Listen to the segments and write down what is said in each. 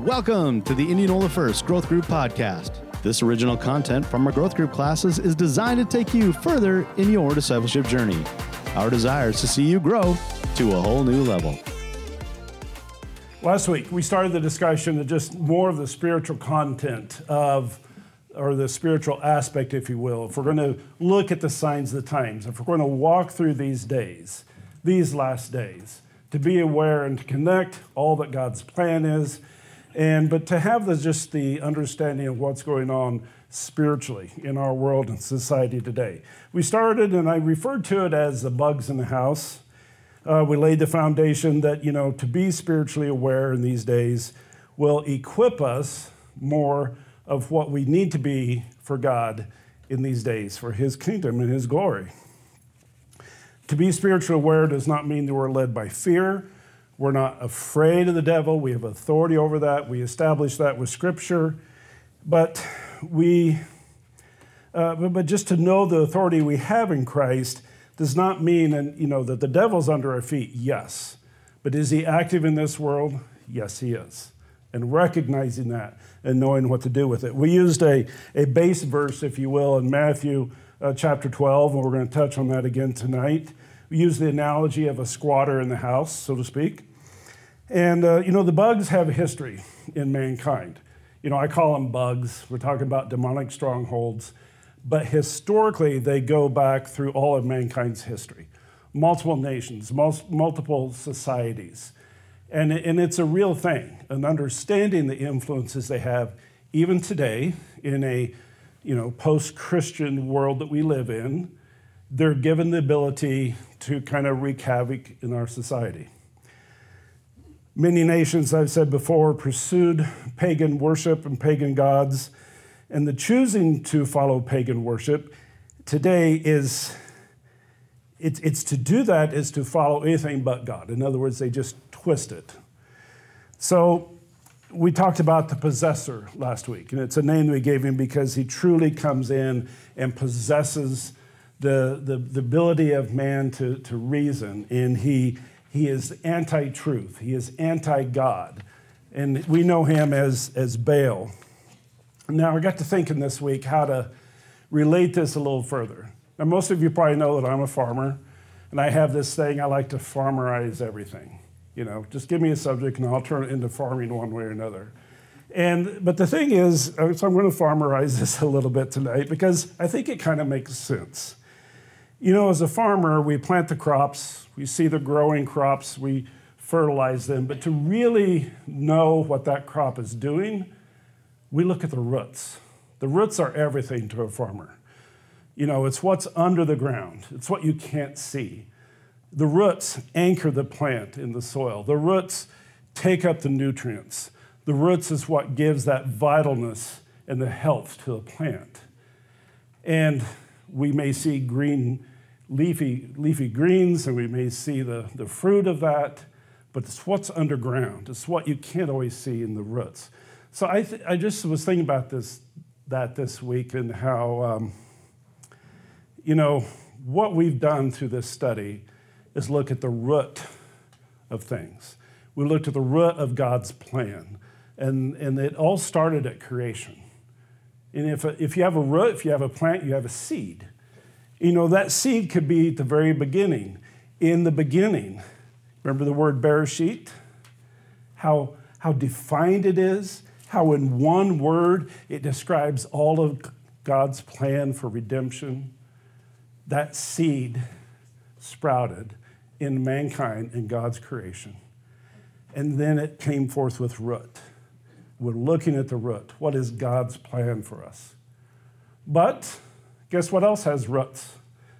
Welcome to the Indianola First Growth Group Podcast. This original content from our growth group classes is designed to take you further in your discipleship journey. Our desire is to see you grow to a whole new level. Last week, we started the discussion of just more of the spiritual content of, or the spiritual aspect, if you will. If we're going to look at the signs of the times, if we're going to walk through these days, these last days, to be aware and to connect all that God's plan is, but to have just the understanding of what's going on spiritually in our world and society today. We started, and I referred to it as the bugs in the house. We laid the foundation that, to be spiritually aware in these days will equip us more of what we need to be for God in these days, for His kingdom and His glory. To be spiritually aware does not mean that we're led by fear. We're not afraid of the devil. We have authority over that. We establish that with Scripture. But just to know the authority we have in Christ does not mean, that the devil's under our feet. Yes, but is he active in this world? Yes, he is. And recognizing that and knowing what to do with it. We used a base verse, if you will, in Matthew chapter 12, and we're going to touch on that again tonight. We use the analogy of a squatter in the house, so to speak. And, the bugs have a history in mankind. I call them bugs. We're talking about demonic strongholds. But historically, they go back through all of mankind's history. Multiple nations, multiple societies. And it's a real thing, and understanding the influences they have even today in a, post-Christian world that we live in. They're given the ability to kind of wreak havoc in our society. Many nations, I've said before, pursued pagan worship and pagan gods, and the choosing to follow pagan worship today it's to do that is to follow anything but God. In other words, they just twist it. So we talked about the possessor last week, and it's a name that we gave him because he truly comes in and possesses the ability of man to reason, and he is anti-truth. He is anti-God. And we know him as Baal. Now, I got to thinking this week how to relate this a little further. Now, most of you probably know that I'm a farmer, and I have this thing, I like to farmerize everything. Just give me a subject, and I'll turn it into farming one way or another. But the thing is, so I'm going to farmerize this a little bit tonight because I think it kind of makes sense. As a farmer, we plant the crops, we see the growing crops, we fertilize them, but to really know what that crop is doing, we look at the roots. The roots are everything to a farmer. It's what's under the ground. It's what you can't see. The roots anchor the plant in the soil. The roots take up the nutrients. The roots is what gives that vitalness and the health to the plant. And we may see green, leafy greens, and we may see the fruit of that, but it's what's underground. It's what you can't always see in the roots. So I just was thinking about this week and how, what we've done through this study is look at the root of things. We looked at the root of God's plan, and it all started at creation. And if you have a root, if you have a plant, you have a seed. That seed could be at the very beginning. In the beginning, remember the word Bereshit? How defined it is, how in one word it describes all of God's plan for redemption. That seed sprouted in mankind in God's creation. And then it came forth with root. We're looking at the root. What is God's plan for us? But guess what else has roots?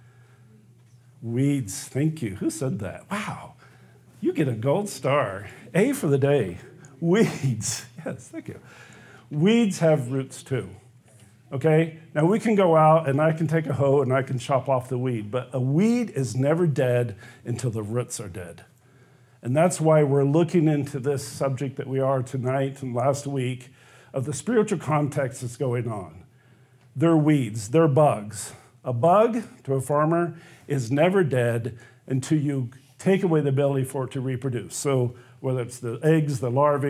Weeds. Thank you. Who said that? Wow. You get a gold star. A for the day. Weeds. Yes, thank you. Weeds have roots too. Okay? Now we can go out and I can take a hoe and I can chop off the weed, but a weed is never dead until the roots are dead. And that's why we're looking into this subject that we are tonight and last week of the spiritual context that's going on. They're weeds, they're bugs. A bug to a farmer is never dead until you take away the ability for it to reproduce. So whether it's the eggs, the larvae,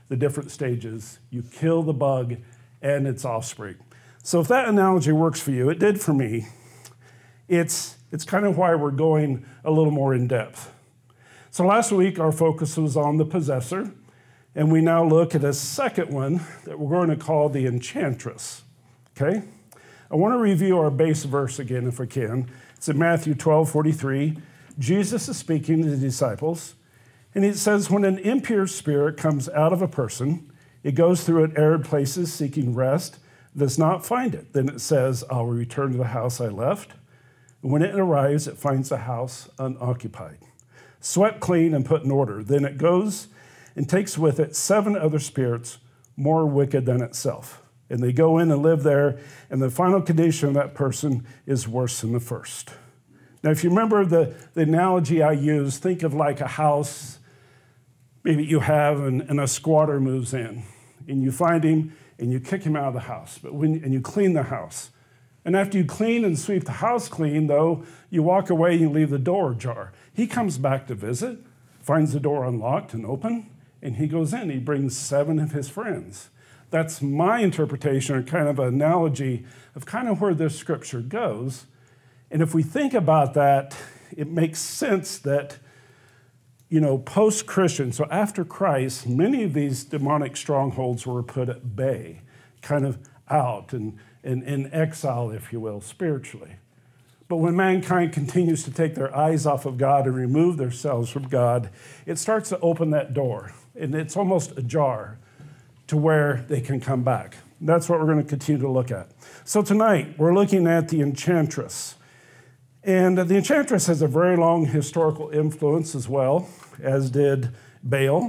the different stages. You kill the bug and its offspring. So if that analogy works for you, it did for me. It's kind of why we're going a little more in depth. So last week, our focus was on the possessor, and we now look at a second one that we're going to call the enchantress, okay? I want to review our base verse again, if I can. It's in Matthew 12:43. Jesus is speaking to the disciples, and it says, when an impure spirit comes out of a person, it goes through it arid places seeking rest, does not find it. Then it says, I will return to the house I left. And when it arrives, it finds the house unoccupied, swept clean and put in order. Then it goes and takes with it 7 other spirits more wicked than itself. And they go in and live there, and the final condition of that person is worse than the first. Now, if you remember the analogy I used, think of like a house maybe you have, and a squatter moves in, and you find him, and you kick him out of the house, and you clean the house. And after you clean and sweep the house clean, though, you walk away and you leave the door ajar. He comes back to visit, finds the door unlocked and open, and he goes in. He brings 7 of his friends. That's my interpretation, or kind of an analogy of kind of where this scripture goes. And if we think about that, it makes sense that, post-Christian, so after Christ, many of these demonic strongholds were put at bay, kind of out and in exile, if you will, spiritually. But when mankind continues to take their eyes off of God and remove themselves from God, it starts to open that door, and it's almost ajar to where they can come back. That's what we're going to continue to look at. So tonight, we're looking at the enchantress. And the enchantress has a very long historical influence as well, as did Baal.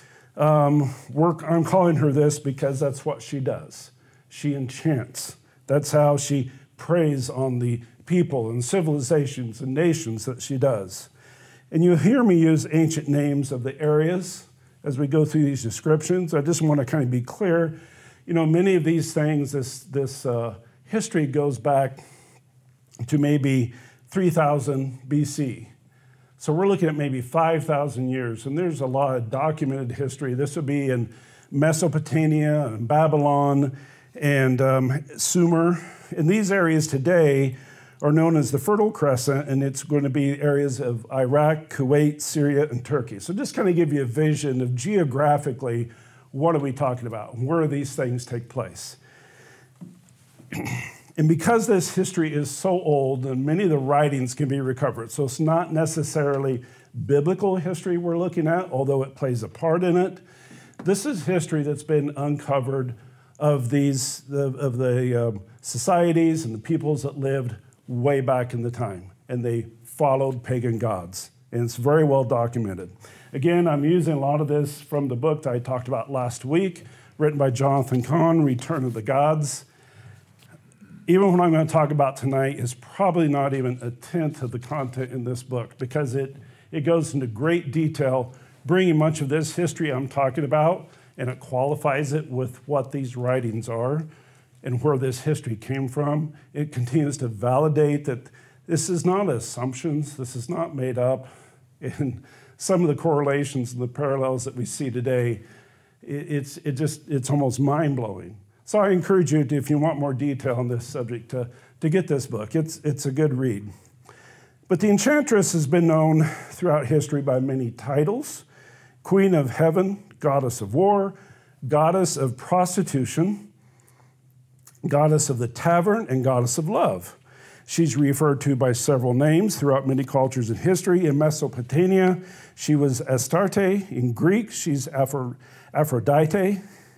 I'm calling her this because that's what she does. She enchants. That's how she preys on the people and civilizations and nations that she does. And you hear me use ancient names of the areas as we go through these descriptions. I just want to kind of be clear. Many of these things, this history goes back to maybe 3000 BC. So we're looking at maybe 5,000 years, and there's a lot of documented history. This would be in Mesopotamia and Babylon and Sumer. And these areas today are known as the Fertile Crescent, and it's going to be areas of Iraq, Kuwait, Syria, and Turkey. So just kind of give you a vision of geographically, what are we talking about? Where do these things take place? And because this history is so old, and many of the writings can be recovered, so it's not necessarily biblical history we're looking at, although it plays a part in it. This is history that's been uncovered of the societies and the peoples that lived way back in the time, and they followed pagan gods, and it's very well documented. Again, I'm using a lot of this from the book that I talked about last week, written by Jonathan Cahn, Return of the Gods. Even what I'm going to talk about tonight is probably not even a tenth of the content in this book, because it goes into great detail, bringing much of this history I'm talking about, and it qualifies it with what these writings are and where this history came from. It continues to validate that this is not assumptions, this is not made up, and some of the correlations and the parallels that we see today, it's almost mind-blowing. So I encourage you, if you want more detail on this subject, to get this book. It's a good read. But the enchantress has been known throughout history by many titles: Queen of Heaven, Goddess of War, Goddess of Prostitution, Goddess of the Tavern, and Goddess of Love. She's referred to by several names throughout many cultures in history. In Mesopotamia, she was Astarte. In Greek, she's Aphrodite.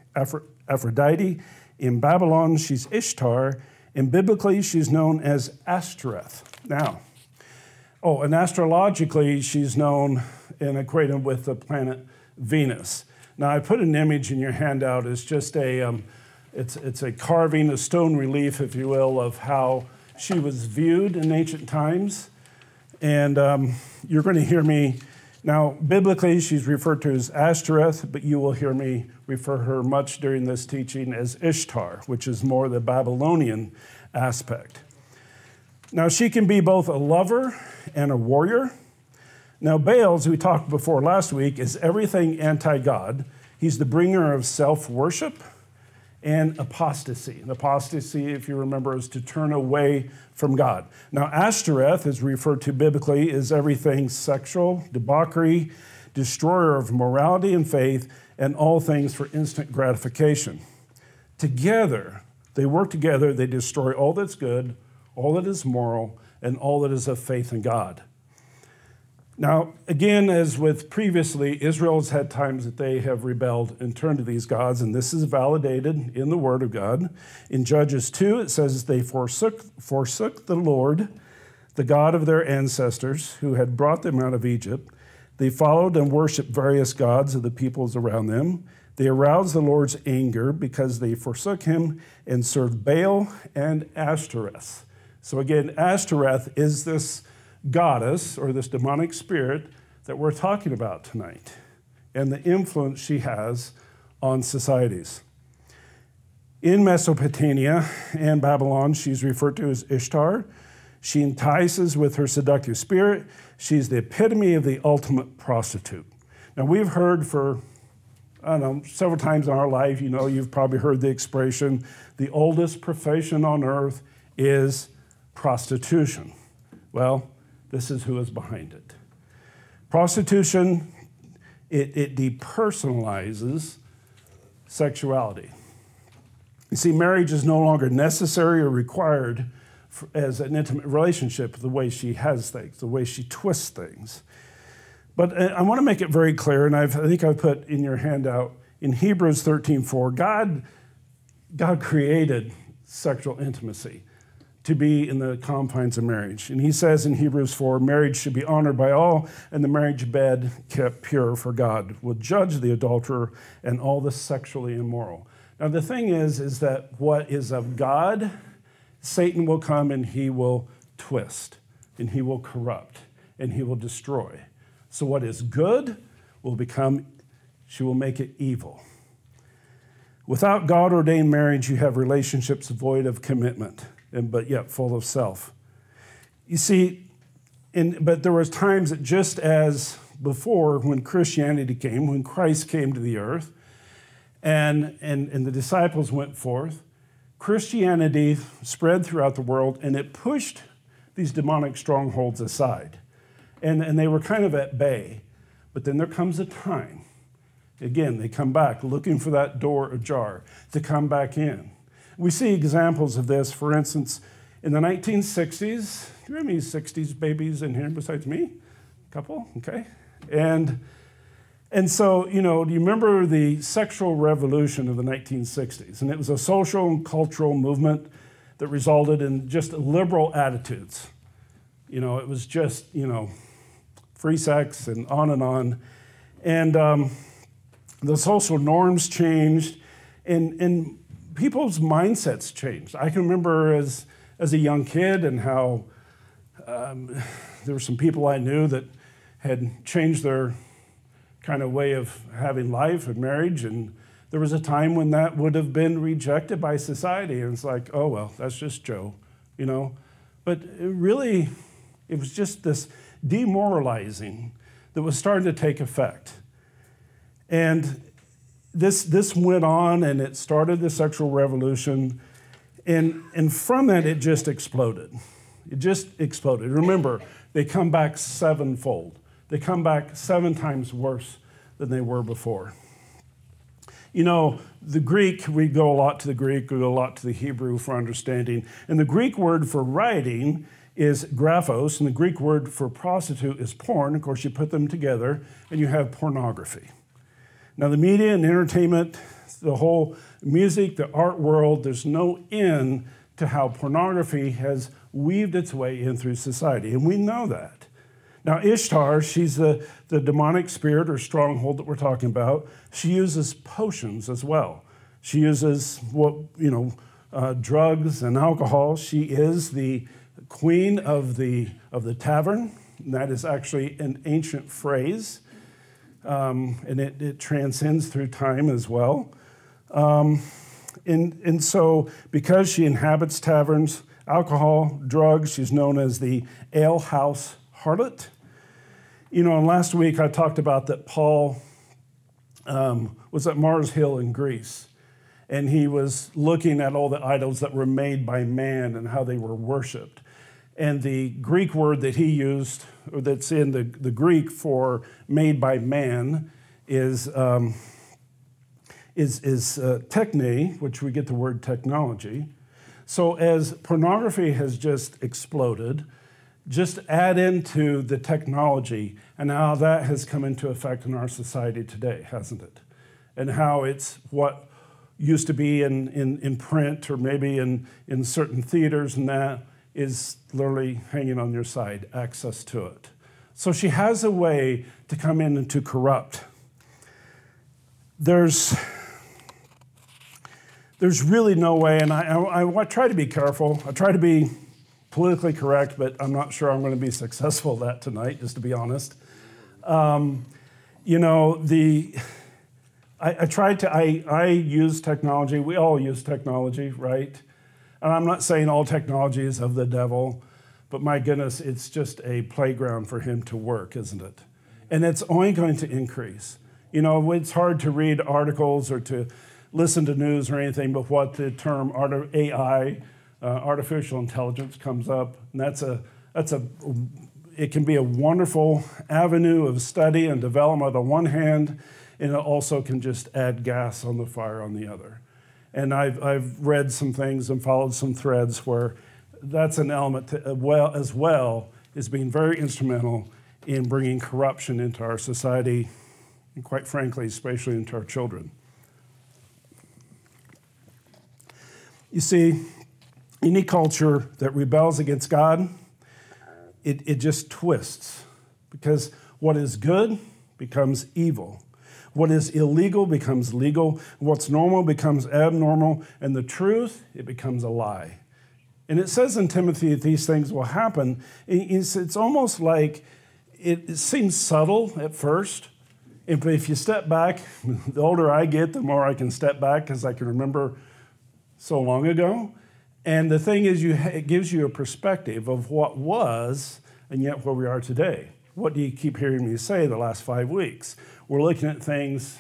In Babylon, she's Ishtar. And biblically, she's known as Ashtoreth. Now, and astrologically, she's known and equated with the planet Venus. Now, I put an image in your handout. It's just it's a carving, a stone relief, if you will, of how she was viewed in ancient times. And you're going to hear me. Now, biblically, she's referred to as Ashtoreth, but you will hear me refer her much during this teaching as Ishtar, which is more the Babylonian aspect. Now, she can be both a lover and a warrior. Now, Baal, as we talked before last week, is everything anti-God. He's the bringer of self-worship and apostasy. And apostasy, if you remember, is to turn away from God. Now, Ashtoreth, as referred to biblically, is everything sexual, debauchery, destroyer of morality and faith, and all things for instant gratification. Together, they work together, they destroy all that's good, all that is moral, and all that is of faith in God. Now, again, as with previously, Israel has had times that they have rebelled and turned to these gods, and this is validated in the Word of God. In Judges 2, it says they forsook the Lord, the God of their ancestors, who had brought them out of Egypt. They followed and worshiped various gods of the peoples around them. They aroused the Lord's anger because they forsook him and served Baal and Ashtoreth. So again, Ashtoreth is this goddess or this demonic spirit that we're talking about tonight and the influence she has on societies. In Mesopotamia and Babylon, she's referred to as Ishtar. She entices with her seductive spirit. She's the epitome of the ultimate prostitute. Now, we've heard for, I don't know, several times in our life, you've probably heard the expression, the oldest profession on earth is prostitution. Well, this is who is behind it. Prostitution, it depersonalizes sexuality. You see, marriage is no longer necessary or required as an intimate relationship, the way she has things, the way she twists things. But I want to make it very clear, and I think I've put in your handout, in Hebrews 13:4, God created sexual intimacy to be in the confines of marriage. And he says in Hebrews 4, marriage should be honored by all, and the marriage bed kept pure, for God will judge the adulterer and all the sexually immoral. Now the thing is that what is of God, Satan will come and he will twist, and he will corrupt, and he will destroy. So what is good she will make it evil. Without God-ordained marriage, you have relationships void of commitment, but yet full of self. You see, but there was times that just as before, when Christianity came, when Christ came to the earth, and the disciples went forth, Christianity spread throughout the world, and it pushed these demonic strongholds aside. And they were kind of at bay. But then there comes a time, again, they come back looking for that door ajar to come back in. We see examples of this, for instance, in the 1960s. Do you have any 60s babies in here besides me? A couple? Okay. And so, do you remember the sexual revolution of the 1960s? And it was a social and cultural movement that resulted in just liberal attitudes. It was just, free sex and on. And the social norms changed, and people's mindsets changed. I can remember as a young kid and how there were some people I knew that had changed their kind of way of having life and marriage, and there was a time when that would have been rejected by society, and it's like, oh, well, that's just Joe, But it was just this demoralizing that was starting to take effect. And this went on, and it started the sexual revolution, and from that, it just exploded. It just exploded. Remember, they come back sevenfold. They come back 7 times worse than they were before. The Greek, we go a lot to the Greek, we go a lot to the Hebrew for understanding. And the Greek word for writing is graphos, and the Greek word for prostitute is porn. Of course, you put them together, and you have pornography. Now, the media and entertainment, the whole music, the art world, there's no end to how pornography has weaved its way in through society, and we know that. Now, Ishtar, she's the demonic spirit or stronghold that we're talking about. She uses potions as well. She uses drugs and alcohol. She is the queen of the tavern, and that is actually an ancient phrase, and it transcends through time as well. And so because she inhabits taverns, alcohol, drugs, she's known as the alehouse harlot. And last week I talked about that Paul was at Mars Hill in Greece. And he was looking at all the idols that were made by man and how they were worshipped. And the Greek word that he used, or that's in the Greek for made by man, is techne, which we get the word technology. So as pornography has just exploded, just add into the technology and how that has come into effect in our society today, hasn't it? And how it's what used to be in print or maybe in certain theaters, and that is literally hanging on your side, access to it. So she has a way to come in and to corrupt. There's really no way, and I try to be careful. I try to be politically correct, but I'm not sure I'm going to be successful at that tonight, just to be honest. I use technology. We all use technology, right? And I'm not saying all technology is of the devil, but my goodness, it's just a playground for him to work, isn't it? And it's only going to increase. You know, it's hard to read articles or to listen to news or anything, but what the term AI, artificial intelligence, comes up, and it can be a wonderful avenue of study and development on one hand, and it also can just add gas on the fire on the other. And I've read some things and followed some threads where that's an element as well as being very instrumental in bringing corruption into our society, and quite frankly, especially into our children. You see, any culture that rebels against God, it just twists, because what is good becomes evil. What is illegal becomes legal. What's normal becomes abnormal. And the truth, it becomes a lie. And it says in Timothy that these things will happen. It's almost like it seems subtle at first. But if you step back, the older I get, the more I can step back because I can remember so long ago. And the thing is, it gives you a perspective of what was and yet where we are today. What do you keep hearing me say the last 5 weeks? We're looking at things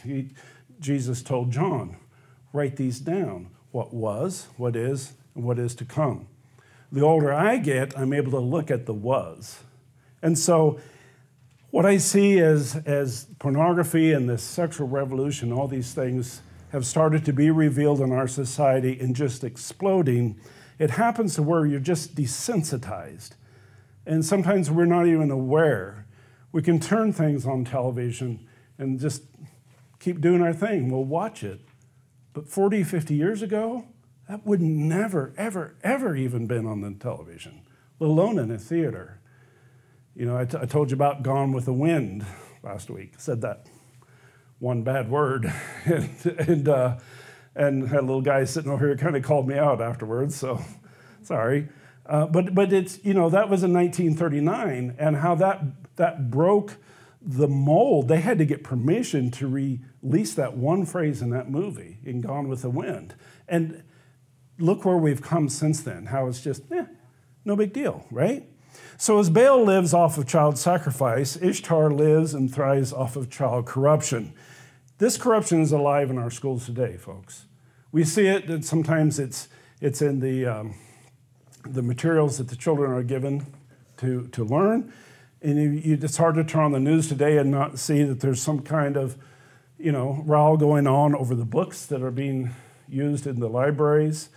Jesus told John, write these down. What was, what is, and what is to come. The older I get, I'm able to look at the was. And so what I see as pornography and this sexual revolution, all these things have started to be revealed in our society and just exploding. It happens to where you're just desensitized. And sometimes we're not even aware. We can turn things on television and just keep doing our thing. We'll watch it. But 40, 50 years ago, that would never, ever, ever even been on the television, let alone in a theater. You know, I told you about Gone with the Wind last week. I said that one bad word. and had a little guy sitting over here kind of called me out afterwards, so sorry. But it's, you know, that was in 1939, and how that broke the mold. They had to get permission to release that one phrase in that movie, in Gone with the Wind. And look where we've come since then, how it's just, no big deal, right? So as Baal lives off of child sacrifice, Ishtar lives and thrives off of child corruption. This corruption is alive in our schools today, folks. We see it, and sometimes it's in the materials that the children are given to learn. And it's hard to turn on the news today and not see that there's some kind of, row going on over the books that are being used in the libraries.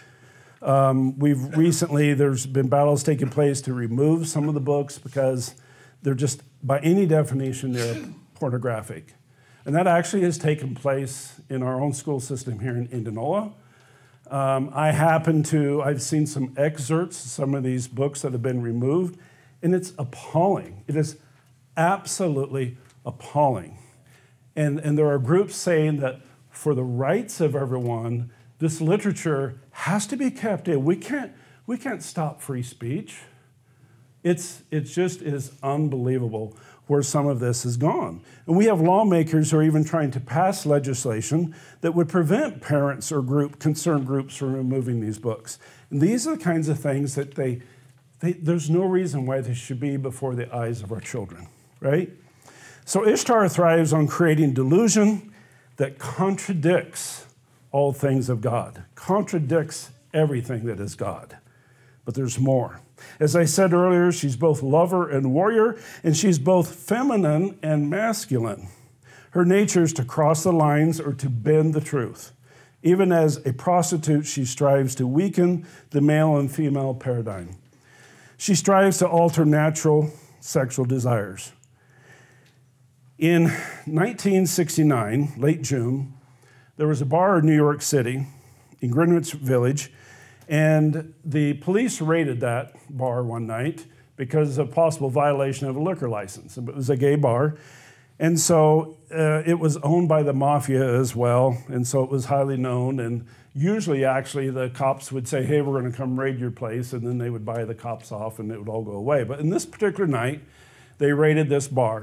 There's been battles taking place to remove some of the books because they're just, by any definition, they're pornographic. And that actually has taken place in our own school system here in Indianola. I've seen some excerpts, some of these books that have been removed, and it's appalling. It is absolutely appalling. And there are groups saying that for the rights of everyone, this literature has to be kept in. We can't stop free speech. It just is unbelievable where some of this has gone. And we have lawmakers who are even trying to pass legislation that would prevent parents or concerned groups from removing these books. And these are the kinds of things that there's no reason why they should be before the eyes of our children, right? So Ishtar thrives on creating delusion that contradicts all things of God, contradicts everything that is God. But there's more. As I said earlier, she's both lover and warrior, and she's both feminine and masculine. Her nature is to cross the lines or to bend the truth. Even as a prostitute, she strives to weaken the male and female paradigm. She strives to alter natural sexual desires. In 1969, late June, there was a bar in New York City, in Greenwich Village, and the police raided that bar one night because of possible violation of a liquor license. It was a gay bar, and so it was owned by the mafia as well, and so it was highly known. And usually, actually, the cops would say, hey, we're going to come raid your place, and then they would buy the cops off, and it would all go away. But in this particular night, they raided this bar.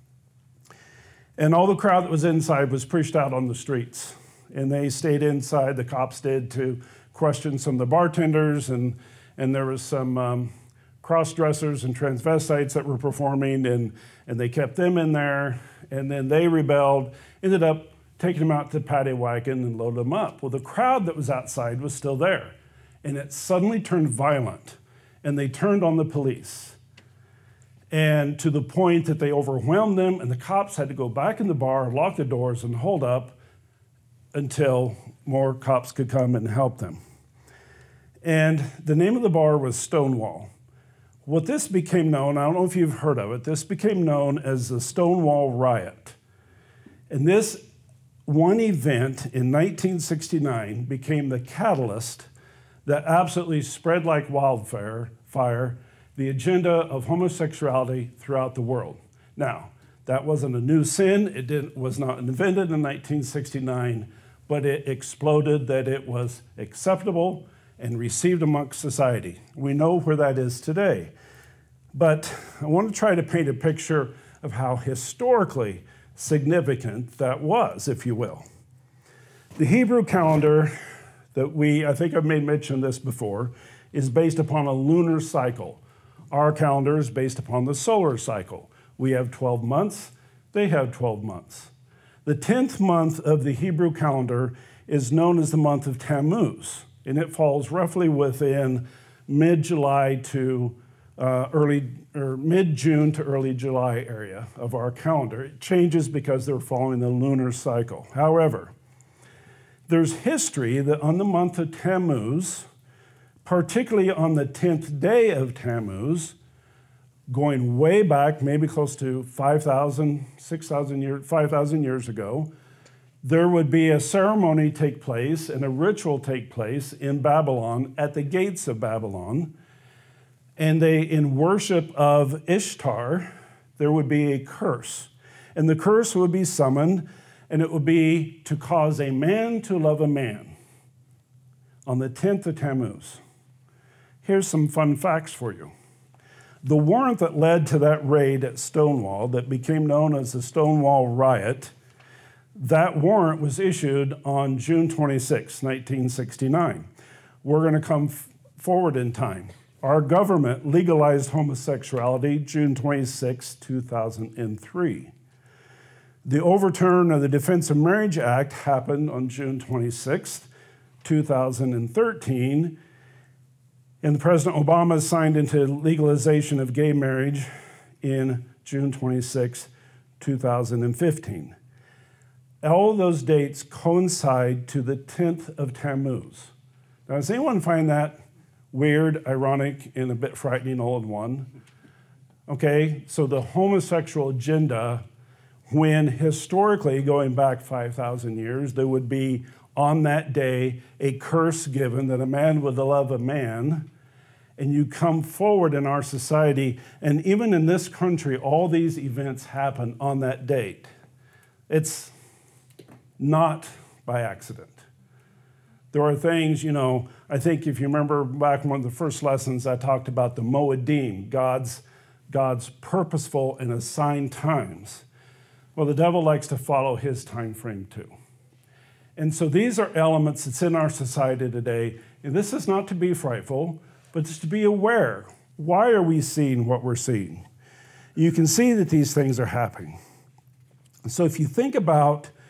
And all the crowd that was inside was pushed out on the streets. And they stayed inside, the cops did, to question some of the bartenders, and there was some cross-dressers and transvestites that were performing, and they kept them in there, and then they rebelled, ended up taking them out to the paddy wagon and loaded them up. Well, the crowd that was outside was still there, and it suddenly turned violent, and they turned on the police. And to the point that they overwhelmed them, and the cops had to go back in the bar, lock the doors, and hold up until more cops could come and help them. And the name of the bar was Stonewall. What this became known, I don't know if you've heard of it, this became known as the Stonewall Riot. And this one event in 1969 became the catalyst that absolutely spread like wildfire the agenda of homosexuality throughout the world. Now, that wasn't a new sin. It was not invented in 1969, but it exploded that it was acceptable and received amongst society. We know where that is today. But I want to try to paint a picture of how historically significant that was, if you will. The Hebrew calendar that I think I've made mention of this before, is based upon a lunar cycle. Our calendar is based upon the solar cycle. We have 12 months, they have 12 months. The 10th month of the Hebrew calendar is known as the month of Tammuz, and it falls roughly within mid-July to mid-June to early July area of our calendar. It changes because they're following the lunar cycle. However, there's history that on the month of Tammuz, particularly on the 10th day of Tammuz, going way back, maybe close to 5,000 years ago, there would be a ceremony take place and a ritual take place in Babylon, at the gates of Babylon. And in worship of Ishtar, there would be a curse. And the curse would be summoned, and it would be to cause a man to love a man on the 10th of Tammuz. Here's some fun facts for you. The warrant that led to that raid at Stonewall, that became known as the Stonewall Riot, that warrant was issued on June 26, 1969. We're going to come forward in time. Our government legalized homosexuality June 26, 2003. The overturn of the Defense of Marriage Act happened on June 26, 2013, and President Obama signed into legalization of gay marriage in June 26, 2015. All of those dates coincide to the 10th of Tammuz. Now, does anyone find that weird, ironic, and a bit frightening all in one? Okay, so the homosexual agenda, when historically, going back 5,000 years, there would be on that day a curse given that a man would love a man, and you come forward in our society, and even in this country, all these events happen on that date. It's not by accident. There are things, I think if you remember back in one of the first lessons, I talked about the Moedim, God's purposeful and assigned times. Well, the devil likes to follow his time frame too. And so these are elements that's in our society today. And this is not to be frightful, but it's to be aware. Why are we seeing what we're seeing? You can see that these things are happening. So if you think about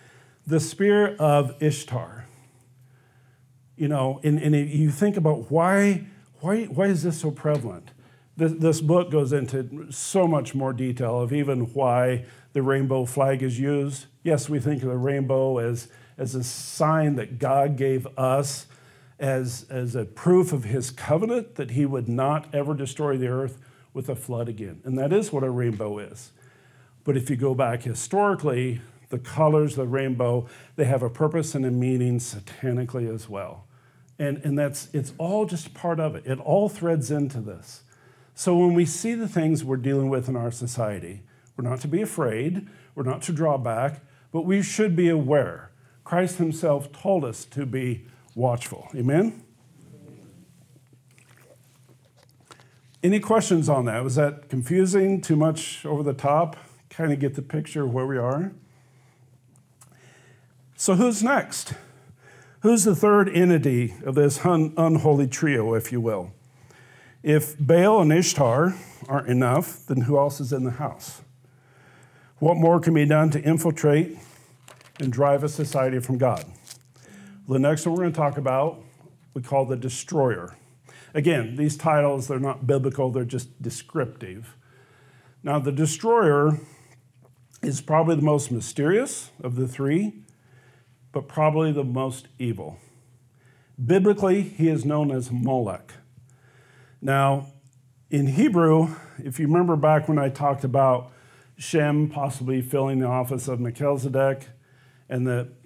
the spirit of Ishtar. You know, and you think about why is this so prevalent? This book goes into so much more detail of even why the rainbow flag is used. Yes, we think of the rainbow as a sign that God gave us as a proof of his covenant that he would not ever destroy the earth with a flood again. And that is what a rainbow is. But if you go back historically, the colors of the rainbow, they have a purpose and a meaning satanically as well. And it's all just part of it. It all threads into this. So when we see the things we're dealing with in our society, we're not to be afraid, we're not to draw back, but we should be aware. Christ himself told us to be watchful. Amen? Any questions on that? Was that confusing? Too much over the top? Kind of get the picture of where we are? So who's next? Who's the third entity of this unholy trio, if you will? If Baal and Ishtar aren't enough, then who else is in the house? What more can be done to infiltrate and drive a society from God? The next one we're going to talk about, we call the destroyer. Again, these titles, they're not biblical, they're just descriptive. Now, the destroyer is probably the most mysterious of the three, but probably the most evil. Biblically, he is known as Molech. Now, in Hebrew, if you remember back when I talked about Shem possibly filling the office of Melchizedek, and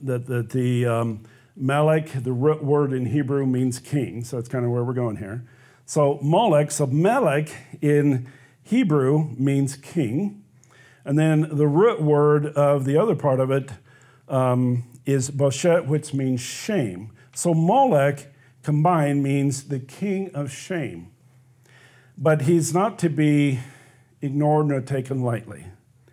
the Melech, the root word in Hebrew means king, so that's kind of where we're going here. So Melech in Hebrew means king, and then the root word of the other part of it is Boshet, which means shame. So Molech combined means the king of shame. But he's not to be ignored nor taken lightly.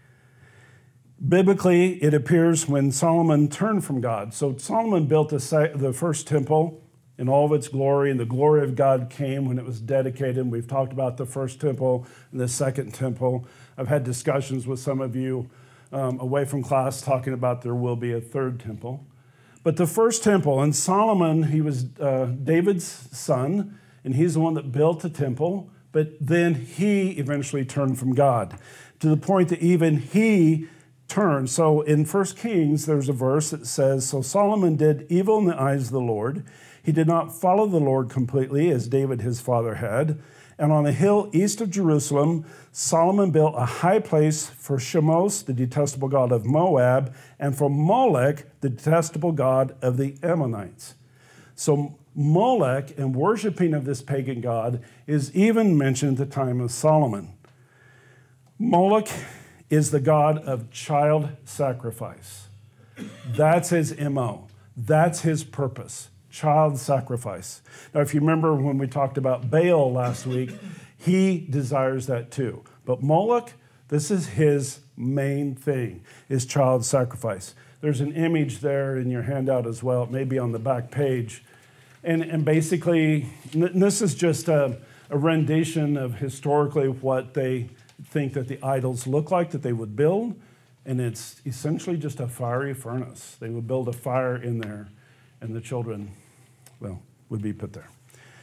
Biblically, it appears when Solomon turned from God. So Solomon built the first temple in all of its glory, and the glory of God came when it was dedicated. We've talked about the first temple and the second temple. I've had discussions with some of you away from class talking about there will be a third temple. But the first temple, and Solomon, he was David's son, and he's the one that built the temple, but then he eventually turned from God to the point that even he turned. So in 1 Kings, there's a verse that says, "So Solomon did evil in the eyes of the Lord. He did not follow the Lord completely as David his father had. And on a hill east of Jerusalem, Solomon built a high place for Chemosh, the detestable god of Moab, and for Molech, the detestable god of the Ammonites." So Molech and worshiping of this pagan god is even mentioned at the time of Solomon. Molech is the god of child sacrifice. That's his MO. That's his purpose, child sacrifice. Now, if you remember when we talked about Baal last week, he desires that too. But Molech, this is his main thing, is child sacrifice. There's an image there in your handout as well. It may be on the back page. And basically, this is just a rendition of historically what they think that the idols look like that they would build. And it's essentially just a fiery furnace. They would build a fire in there, and the children, well, would be put there.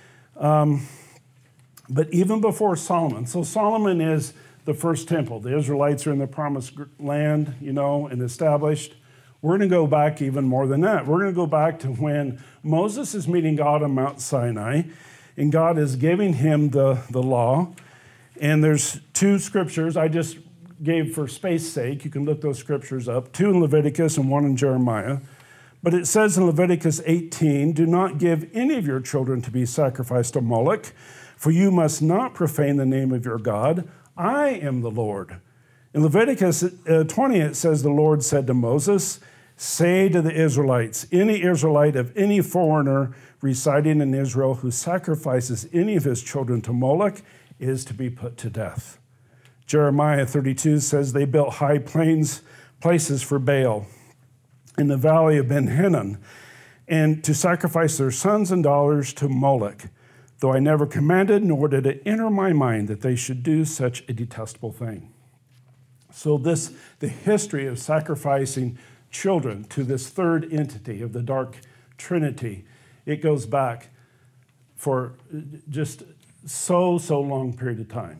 But even before Solomon, so Solomon is the first temple. The Israelites are in the promised land, and established. We're going to go back even more than that. We're going to go back to when Moses is meeting God on Mount Sinai, and God is giving him the law. And there's two scriptures I just gave for space's sake. You can look those scriptures up, 2 in Leviticus and 1 in Jeremiah. But it says in Leviticus 18, "Do not give any of your children to be sacrificed to Moloch, for you must not profane the name of your God. I am the Lord." In Leviticus 20, it says, "The Lord said to Moses, say to the Israelites, any Israelite of any foreigner residing in Israel who sacrifices any of his children to Moloch is to be put to death." Jeremiah 32 says they built high places for Baal in the valley of Ben Hinnom, and to sacrifice their sons and daughters to Moloch, though I never commanded, nor did it enter my mind that they should do such a detestable thing. So the history of sacrificing children to this third entity of the dark Trinity. It goes back for just so long period of time.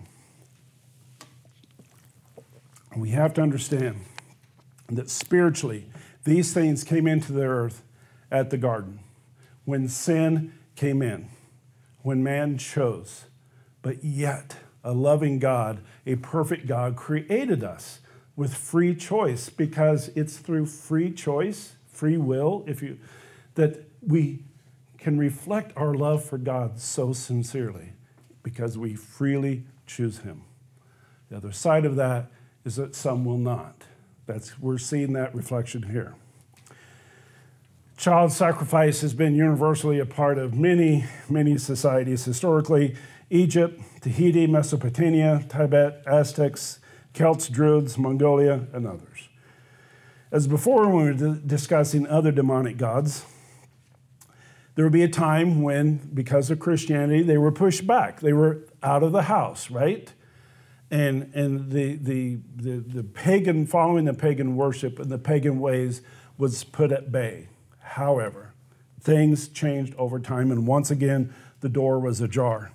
We have to understand that spiritually, these things came into the earth at the garden when sin came in, when man chose. But yet, a loving God, a perfect God, created us with free choice, because it's through free choice, free will, that we can reflect our love for God so sincerely, because we freely choose him. The other side of that is that some will not. We're seeing that reflection here. Child sacrifice has been universally a part of many societies historically. Egypt, Tahiti, Mesopotamia, Tibet, Aztecs, Celts, Druids, Mongolia, and others. As before, when we were discussing other demonic gods, there would be a time when, because of Christianity, they were pushed back. They were out of the house, right? And the pagan, following the pagan worship and the pagan ways was put at bay. However, things changed over time, and once again, the door was ajar.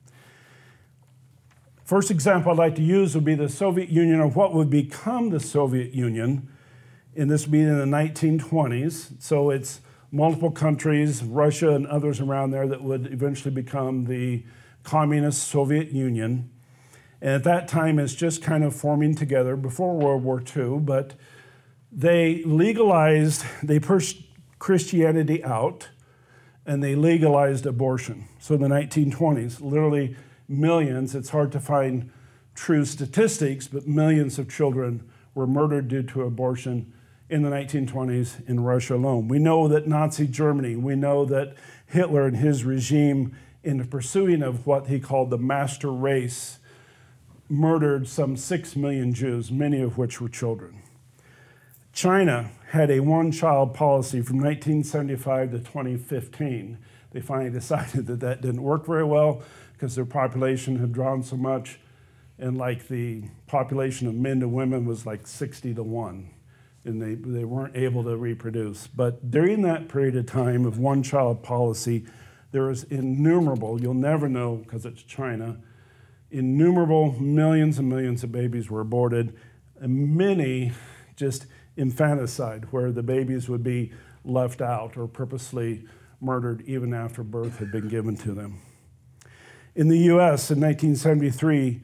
First example I'd like to use would be the Soviet Union, or what would become the Soviet Union, and this would be in the 1920s. So it's multiple countries, Russia and others around there, that would eventually become the communist Soviet Union. And at that time, it's just kind of forming together before World War II, but they pushed Christianity out, and they legalized abortion. So in the 1920s, literally millions, it's hard to find true statistics, but millions of children were murdered due to abortion in the 1920s in Russia alone. We know that Nazi Germany, we know that Hitler and his regime, in the pursuing of what he called the master race, murdered some 6 million Jews, many of which were children. China had a one-child policy from 1975 to 2015. They finally decided that that didn't work very well because their population had grown so much, and like the population of men to women was like 60 to 1, and they weren't able to reproduce. But during that period of time of one-child policy, there was innumerable, you'll never know because it's China, innumerable millions and millions of babies were aborted, and many just infanticide, where the babies would be left out or purposely murdered even after birth had been given to them. In the U.S. in 1973,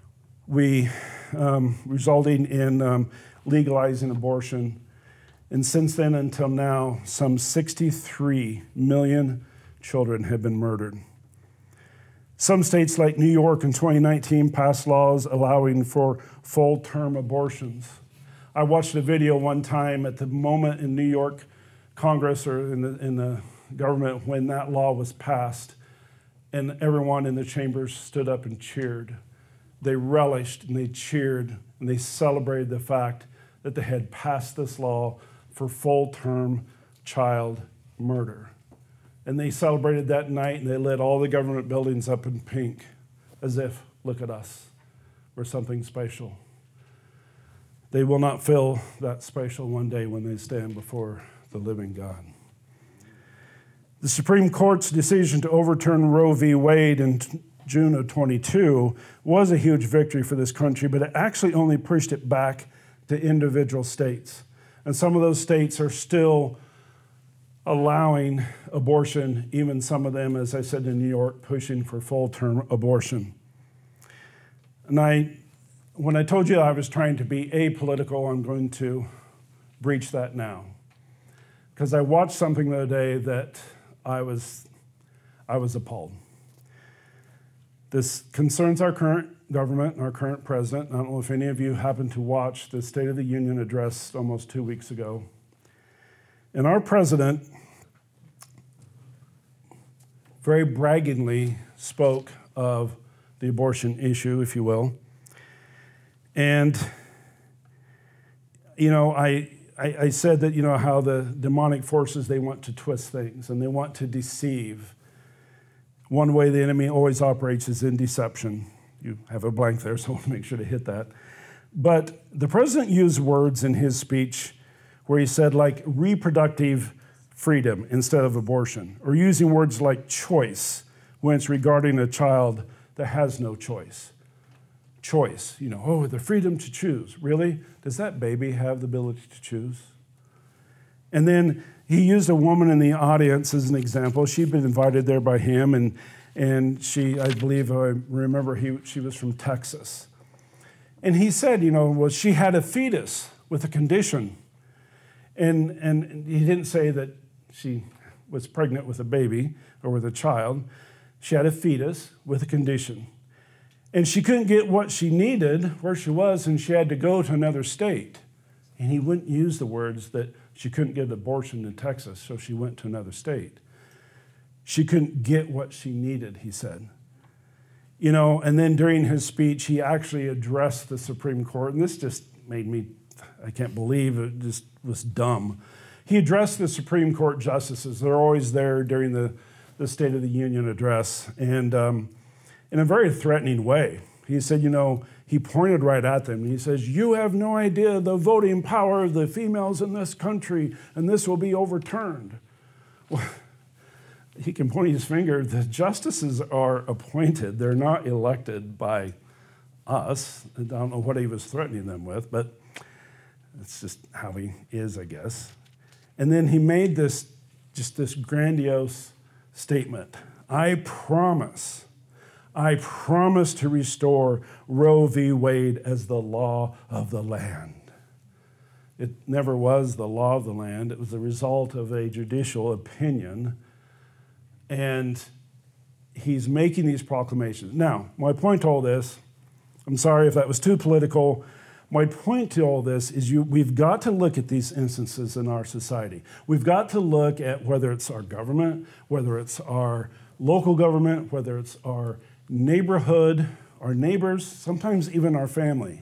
resulting in legalizing abortion, and since then until now, some 63 million children have been murdered. Some states like New York in 2019 passed laws allowing for full-term abortions. I watched a video one time at the moment in New York Congress, or in the government, when that law was passed, and everyone in the chambers stood up and cheered. They relished and they cheered and they celebrated the fact that they had passed this law for full-term child murder. And they celebrated that night, and they lit all the government buildings up in pink, as if, look at us, we're something special. They will not feel that special one day when they stand before the living God. The Supreme Court's decision to overturn Roe v. Wade in June of 22 was a huge victory for this country, but it actually only pushed it back to individual states. And some of those states are still allowing abortion, even some of them, as I said, in New York, pushing for full-term abortion. And when I told you I was trying to be apolitical, I'm going to breach that now. Because I watched something the other day that I was appalled. This concerns our current government and our current president. I don't know if any of you happened to watch the State of the Union address almost 2 weeks ago. And our president very braggingly spoke of the abortion issue, if you will. And, I said that, how the demonic forces, they want to twist things and they want to deceive. One way the enemy always operates is in deception. You have a blank there, so I want to make sure to hit that. But the president used words in his speech where he said like reproductive freedom instead of abortion, or using words like choice when it's regarding a child that has no choice. Choice, the freedom to choose. Really? Does that baby have the ability to choose? And then he used a woman in the audience as an example. She'd been invited there by him, and she, I believe, I remember she was from Texas. And he said, she had a fetus with a condition. And he didn't say that she was pregnant with a baby or with a child. She had a fetus with a condition. And she couldn't get what she needed where she was, and she had to go to another state. And he wouldn't use the words that she couldn't get an abortion in Texas, so she went to another state. She couldn't get what she needed, he said. And then during his speech, he actually addressed the Supreme Court, and this just made me, I can't believe it, just was dumb. He addressed the Supreme Court justices. They're always there during the State of the Union address, and in a very threatening way. He said, he pointed right at them. And he says, you have no idea the voting power of the females in this country, and this will be overturned. Well, he can point his finger. The justices are appointed. They're not elected by us. I don't know what he was threatening them with, but it's just how he is, I guess. And then he made this grandiose statement. I promise to restore Roe v. Wade as the law of the land. It never was the law of the land. It was the result of a judicial opinion. And he's making these proclamations. Now, my point to all this, I'm sorry if that was too political. My point to all this is we've got to look at these instances in our society. We've got to look at whether it's our government, whether it's our local government, whether it's our neighborhood, our neighbors, sometimes even our family.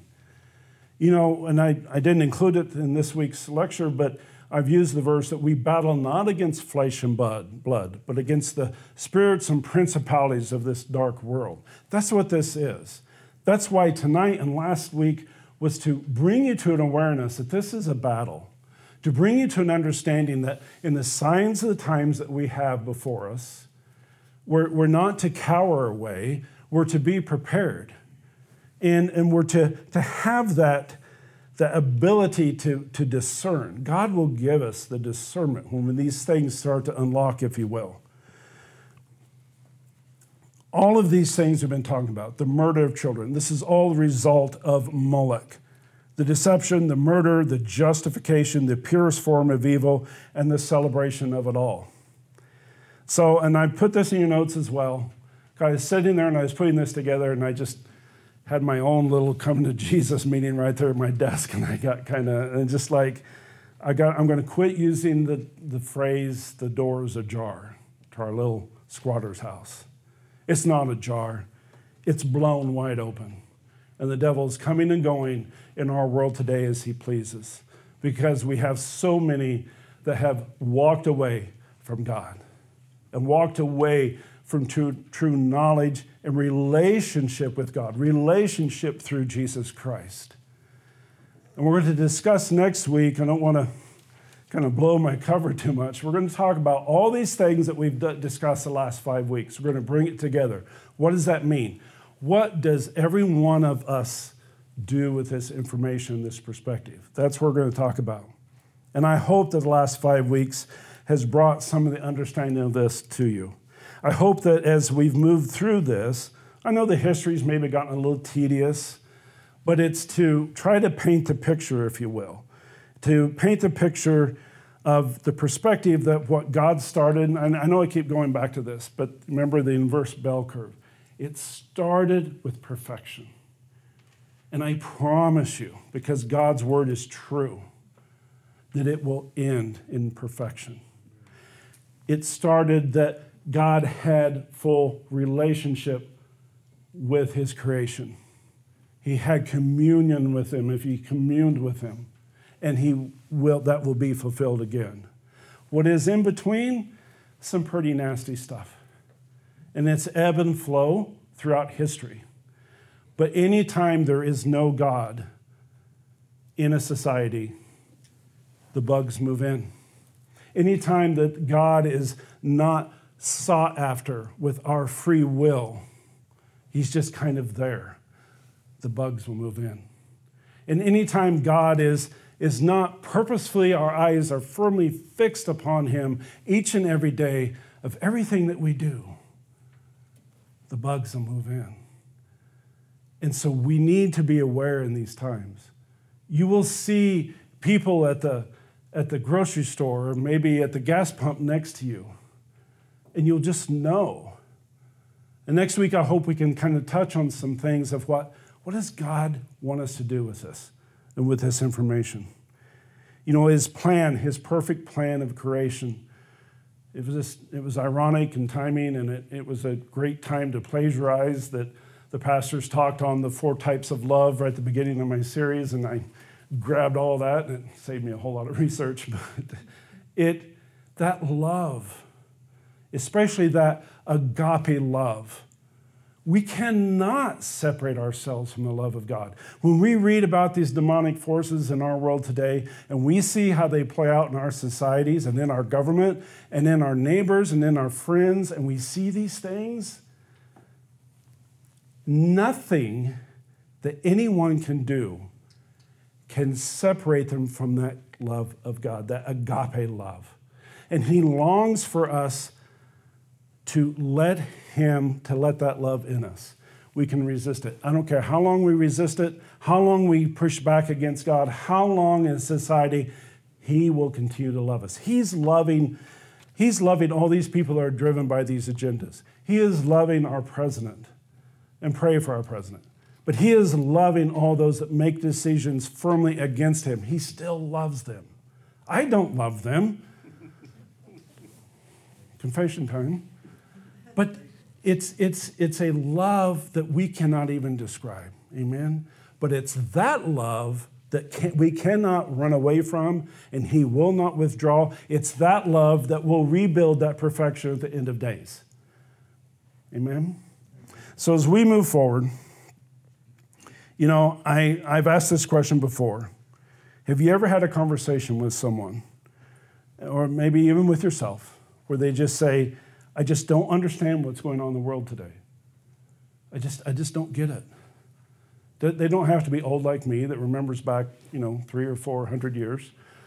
And I didn't include it in this week's lecture, but I've used the verse that we battle not against flesh and blood, but against the spirits and principalities of this dark world. That's what this is. That's why tonight and last week was to bring you to an awareness that this is a battle, to bring you to an understanding that in the signs of the times that we have before us, we're not to cower away, we're to be prepared. And we're to have that ability to discern. God will give us the discernment when these things start to unlock, if you will. All of these things we've been talking about, the murder of children, this is all the result of Moloch. The deception, the murder, the justification, the purest form of evil, and the celebration of it all. So, and I put this in your notes as well. I was sitting there and I was putting this together, and I just had my own little come to Jesus meeting right there at my desk, and I got kind of, and just like, I'm going to quit using the phrase, the door is ajar, to our little squatter's house. It's not ajar. It's blown wide open. And the devil is coming and going in our world today as he pleases, because we have so many that have walked away from God and walked away from true knowledge and relationship with God, relationship through Jesus Christ. And we're going to discuss next week, I don't want to kind of blow my cover too much, we're going to talk about all these things that we've discussed the last 5 weeks. We're going to bring it together. What does that mean? What does every one of us do with this information, this perspective? That's what we're going to talk about. And I hope that the last 5 weeks has brought some of the understanding of this to you. I hope that as we've moved through this, I know the history's maybe gotten a little tedious, but it's to try to paint the picture, if you will, to paint the picture of the perspective that what God started, and I know I keep going back to this, but remember the inverse bell curve. It started with perfection. And I promise you, because God's word is true, that it will end in perfection. It started that God had full relationship with his creation. He had communion with him if he communed with him. And that will be fulfilled again. What is in between? Some pretty nasty stuff. And it's ebb and flow throughout history. But anytime there is no God in a society, the bugs move in. Anytime that God is not sought after with our free will, he's just kind of there, the bugs will move in. And anytime God is not purposefully, our eyes are firmly fixed upon him each and every day of everything that we do, the bugs will move in. And so we need to be aware in these times. You will see people at the grocery store or maybe at the gas pump next to you, and you'll just know. And next week, I hope we can kind of touch on some things of what does God want us to do with this and with this information. You know, his plan, his perfect plan of creation. It was ironic and timing, and it was a great time to plagiarize that the pastors talked on the 4 types of love right at the beginning of my series, and I grabbed all that, and it saved me a whole lot of research. But that love, especially that agape love, we cannot separate ourselves from the love of God. When we read about these demonic forces in our world today, and we see how they play out in our societies and in our government and in our neighbors and in our friends, and we see these things, nothing that anyone can do can separate them from that love of God, that agape love. And he longs for us to let that love in us. We can resist it. I don't care how long we resist it, how long we push back against God, how long in society, he will continue to love us. He's loving all these people that are driven by these agendas. He is loving our president, and pray for our president. But he is loving all those that make decisions firmly against him. He still loves them. I don't love them. Confession time. But it's a love that we cannot even describe. Amen? But it's that love that we cannot run away from, and he will not withdraw. It's that love that will rebuild that perfection at the end of days. Amen? So as we move forward, you know, I've asked this question before. Have you ever had a conversation with someone, or maybe even with yourself, where they just say, I just don't understand what's going on in the world today. I just don't get it. They don't have to be old like me that remembers back, 300 or 400 years.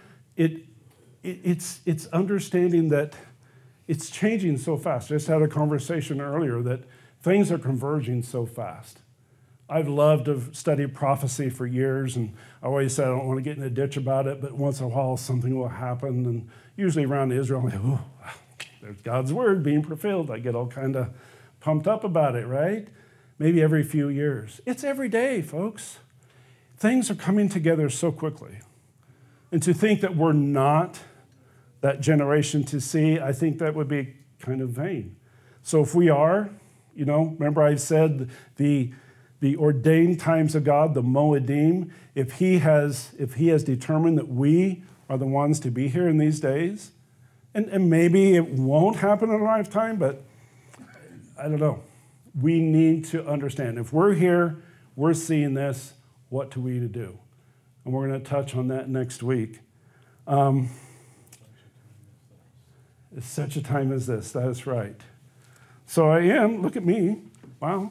It's understanding that it's changing so fast. I just had a conversation earlier that things are converging so fast. I've loved to study prophecy for years, and I always said I don't want to get in a ditch about it, but once in a while something will happen, and usually around Israel, I'm like, oh, there's God's word being fulfilled. I get all kind of pumped up about it, right? Maybe every few years. It's every day, folks. Things are coming together so quickly. And to think that we're not that generation to see, I think that would be kind of vain. So if we are, remember I said the ordained times of God, the Moedim, if he has determined that we are the ones to be here in these days, and maybe it won't happen in a lifetime, but I don't know. We need to understand. If we're here, we're seeing this, what do we do? And we're going to touch on that next week. It's such a time as this. That is right. So I am. Look at me. Wow.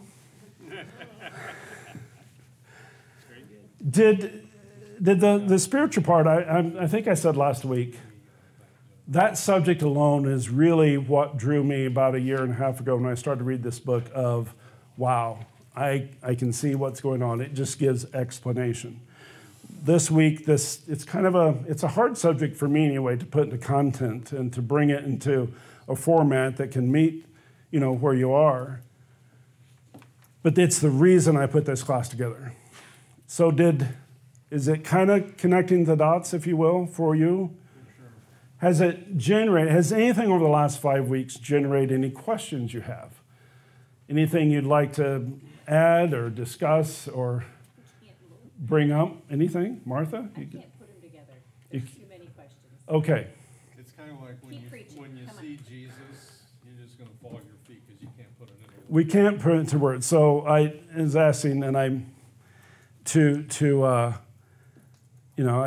Did the spiritual part, I think I said last week, that subject alone is really what drew me about a year and a half ago when I started to read this book of, wow, I can see what's going on. It just gives explanation. This week, it's a hard subject for me anyway to put into content and to bring it into a format that can meet, where you are. But it's the reason I put this class together. So is it kind of connecting the dots, if you will, for you? Has anything over the last 5 weeks generated any questions you have? Anything you'd like to add or discuss or bring up? Anything? Martha? I can't put them together. There's too many questions. Okay. It's kind of like when you see Jesus, you're just going to fall at your feet because you can't put it into words. We can't put it into words. So I was asking, and I'm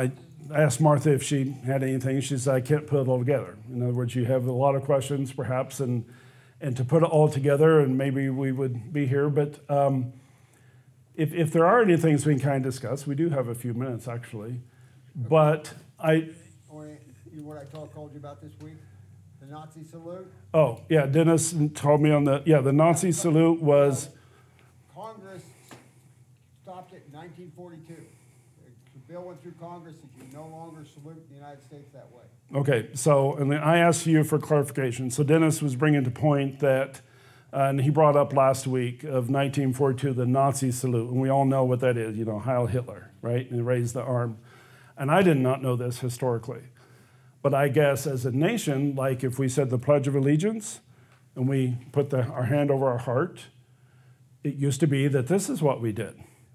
I asked Martha if she had anything. She said, I can't put it all together. In other words, you have a lot of questions, perhaps, and to put it all together, and maybe we would be here. But if there are any things we can kind of discuss, we do have a few minutes, actually. But what I called you about this week, the Nazi salute. Oh, yeah, Dennis told me on the Nazi salute was... Congress stopped it in 1942. The bill went through Congress that you no longer salute the United States that way. Okay, so, and then I asked you for clarification. So Dennis was bringing to point that, and he brought up last week of 1942, the Nazi salute, and we all know what that is, Heil Hitler, right? And raised the arm. And I did not know this historically. But I guess as a nation, like if we said the Pledge of Allegiance and we put our hand over our heart, it used to be that this is what we did.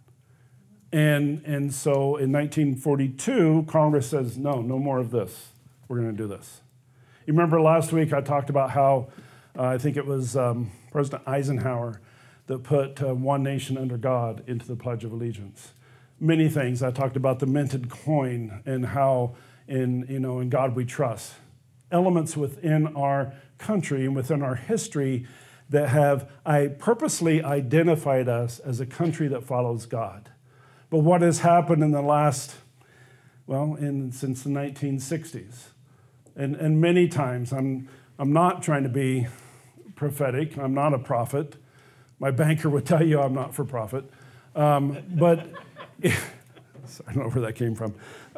And so in 1942, Congress says, no more of this. We're going to do this. You remember last week I talked about how I think it was President Eisenhower that put one nation under God into the Pledge of Allegiance. Many things. I talked about the minted coin and how in God we trust. Elements within our country and within our history that have purposely identified us as a country that follows God. But what has happened in the last, since the 1960s, and many times, I'm not trying to be prophetic. I'm not a prophet. My banker would tell you I'm not for profit. But I don't know where that came from.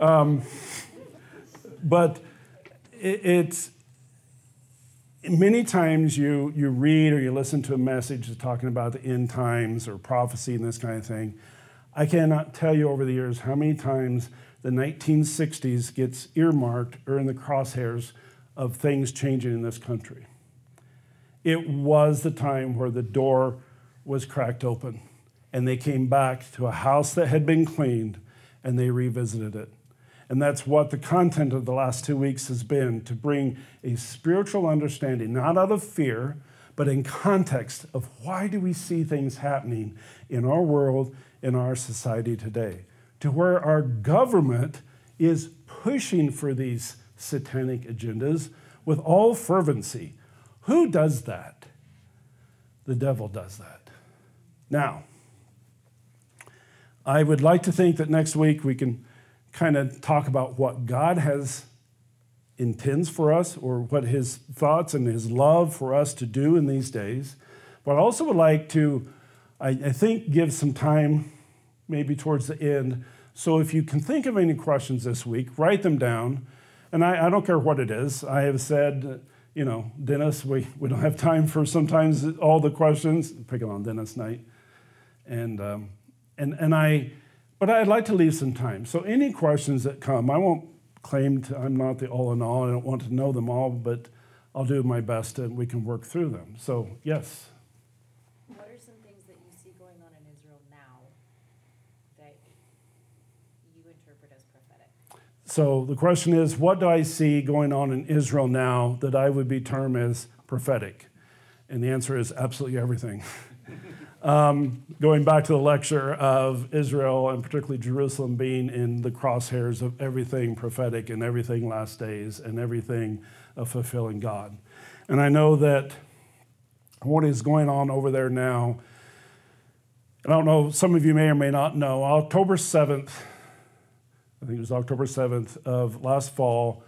But it's many times you read or you listen to a message that's talking about the end times or prophecy and this kind of thing. I cannot tell you over the years how many times the 1960s gets earmarked or in the crosshairs of things changing in this country. It was the time where the door was cracked open and they came back to a house that had been cleaned and they revisited it. And that's what the content of the last 2 weeks has been, to bring a spiritual understanding, not out of fear, but in context of why do we see things happening in our world, in our society today, to where our government is pushing for these satanic agendas with all fervency. Who does that? The devil does that. Now, I would like to think that next week we can kind of talk about what God intends for us, or what his thoughts and his love for us to do in these days. But I also would like to, I think, give some time, maybe towards the end. So if you can think of any questions this week, write them down. And I don't care what it is. I have said, Dennis, we don't have time for sometimes all the questions. Picking on Dennis night. But I'd like to leave some time. So any questions that come, I won't claim I'm not the all in all. I don't want to know them all, but I'll do my best and we can work through them. So, yes. What are some things that you see going on in Israel now that you interpret as prophetic? So the question is, what do I see going on in Israel now that I would be termed as prophetic? And the answer is absolutely everything. Going back to the lecture of Israel and particularly Jerusalem being in the crosshairs of everything prophetic and everything last days and everything of fulfilling God. And I know that what is going on over there now, I don't know, some of you may or may not know, October 7th, I think it was October 7th of last fall,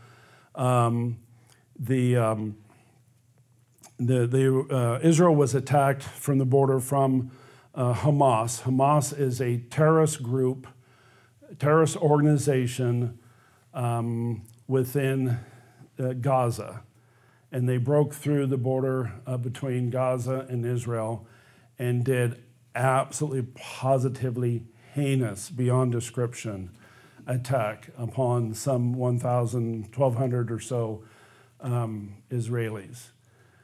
Israel was attacked from the border from Hamas. Hamas is a terrorist group, terrorist organization within Gaza. And they broke through the border between Gaza and Israel and did absolutely positively heinous, beyond description, attack upon some 1,200 or so Israelis.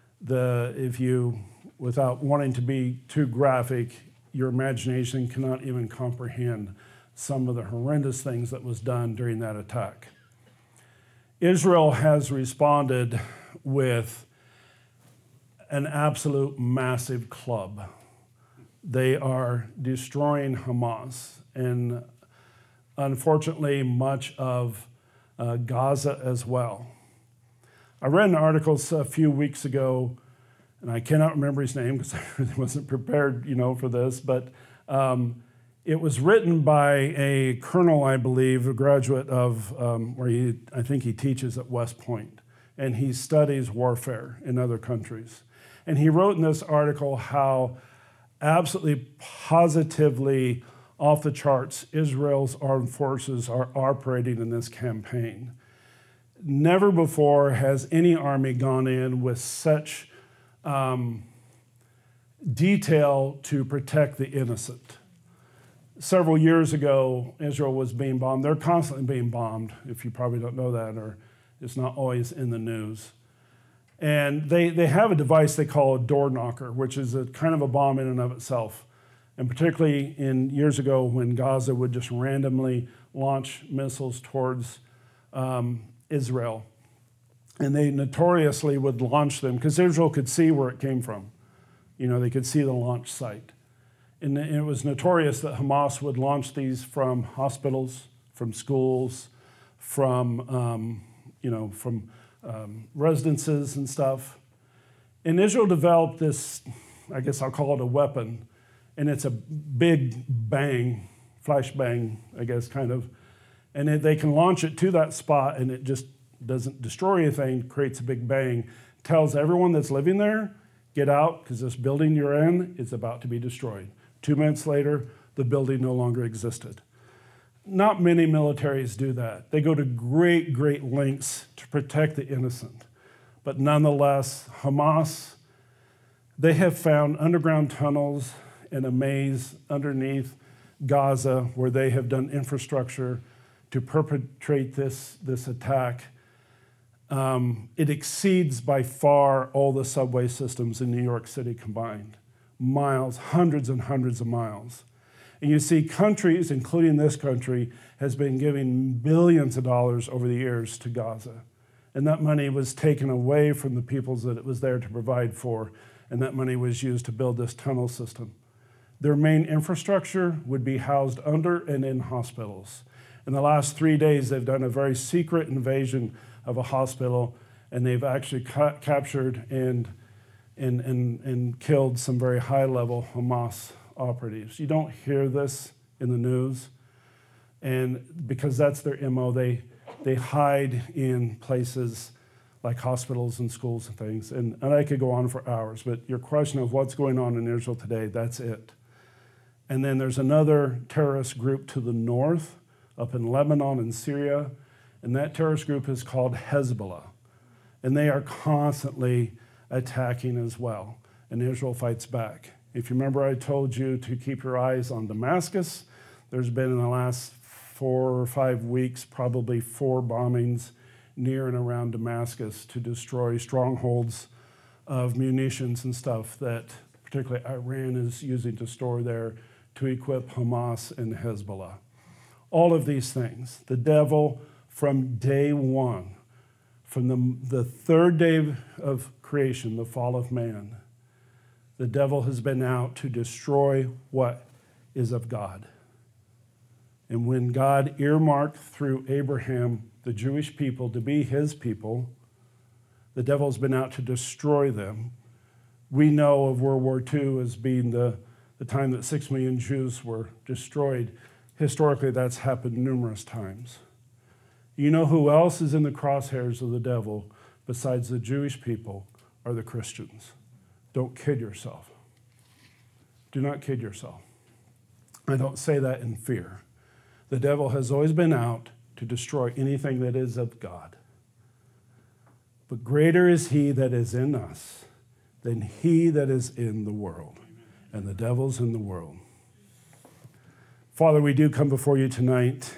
Without wanting to be too graphic, your imagination cannot even comprehend some of the horrendous things that was done during that attack. Israel has responded with an absolute massive club. They are destroying Hamas, and unfortunately, much of Gaza as well. I read an article a few weeks ago, and I cannot remember his name because I really wasn't prepared, for this, but it was written by a colonel, I believe, a graduate of I think he teaches at West Point, and he studies warfare in other countries. And he wrote in this article how absolutely positively off the charts Israel's armed forces are operating in this campaign. Never before has any army gone in with such detail to protect the innocent. Several years ago, Israel was being bombed. They're constantly being bombed, if you probably don't know that, or it's not always in the news. And they have a device they call a door knocker, which is a kind of a bomb in and of itself. And particularly in years ago when Gaza would just randomly launch missiles towards Israel. And they notoriously would launch them because Israel could see where it came from. They could see the launch site. And it was notorious that Hamas would launch these from hospitals, from schools, from residences and stuff. And Israel developed this, I guess I'll call it a weapon, and it's a big bang, flashbang, I guess, kind of. And they can launch it to that spot, and it just doesn't destroy anything, creates a big bang, tells everyone that's living there, get out, because this building you're in is about to be destroyed. 2 minutes later, the building no longer existed. Not many militaries do that. They go to great, great lengths to protect the innocent. But nonetheless, Hamas, they have found underground tunnels and a maze underneath Gaza where they have done infrastructure to perpetrate this attack. It exceeds by far all the subway systems in New York City combined. Miles, hundreds and hundreds of miles. And you see countries, including this country, has been giving billions of dollars over the years to Gaza. And that money was taken away from the peoples that it was there to provide for, and that money was used to build this tunnel system. Their main infrastructure would be housed under and in hospitals. In the last 3 days, they've done a very secret invasion of a hospital, and they've actually captured and killed some very high-level Hamas operatives. You don't hear this in the news, and because that's their MO, they hide in places like hospitals and schools and things. And I could go on for hours, but your question of what's going on in Israel today, that's it. And then there's another terrorist group to the north, up in Lebanon and Syria, and that terrorist group is called Hezbollah. And they are constantly attacking as well, and Israel fights back. If you remember, I told you to keep your eyes on Damascus. There's been in the last 4 or 5 weeks, probably 4 bombings near and around Damascus to destroy strongholds of munitions and stuff that particularly Iran is using to store there to equip Hamas and Hezbollah. All of these things, the devil from day one, from the third day of creation, the fall of man, the devil has been out to destroy what is of God. And when God earmarked through Abraham the Jewish people to be his people, the devil's been out to destroy them. We know of World War II as being the time that 6 million Jews were destroyed. Historically, that's happened numerous times. You know who else is in the crosshairs of the devil besides the Jewish people are the Christians. Don't kid yourself. Do not kid yourself. I don't say that in fear. The devil has always been out to destroy anything that is of God. But greater is he that is in us than he that is in the world. And the devil's in the world. Father, we do come before you tonight.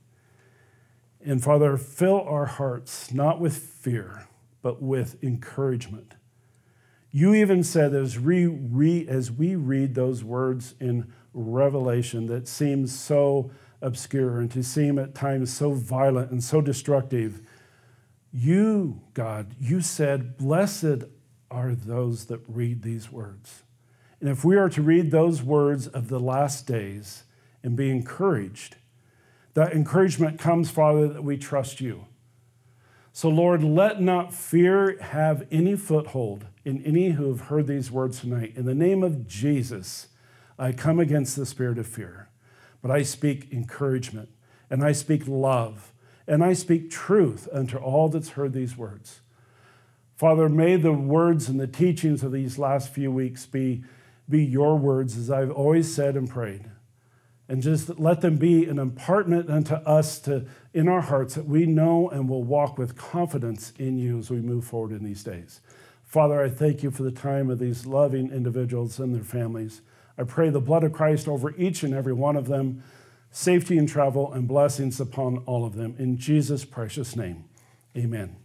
And Father, fill our hearts not with fear, but with encouragement. You even said as we read those words in Revelation that seem so obscure and to seem at times so violent and so destructive, you, God, you said, blessed are those that read these words. And if we are to read those words of the last days and be encouraged, That encouragement comes, Father, that we trust you. So, Lord, let not fear have any foothold in any who have heard these words tonight. In the name of Jesus, I come against the spirit of fear, but I speak encouragement, and I speak love, and I speak truth unto all that's heard these words. Father, may the words and the teachings of these last few weeks be your words, as I've always said and prayed. And just let them be an impartment unto us in our hearts that we know and will walk with confidence in you as we move forward in these days. Father, I thank you for the time of these loving individuals and their families. I pray the blood of Christ over each and every one of them, safety in travel and blessings upon all of them. In Jesus' precious name, amen.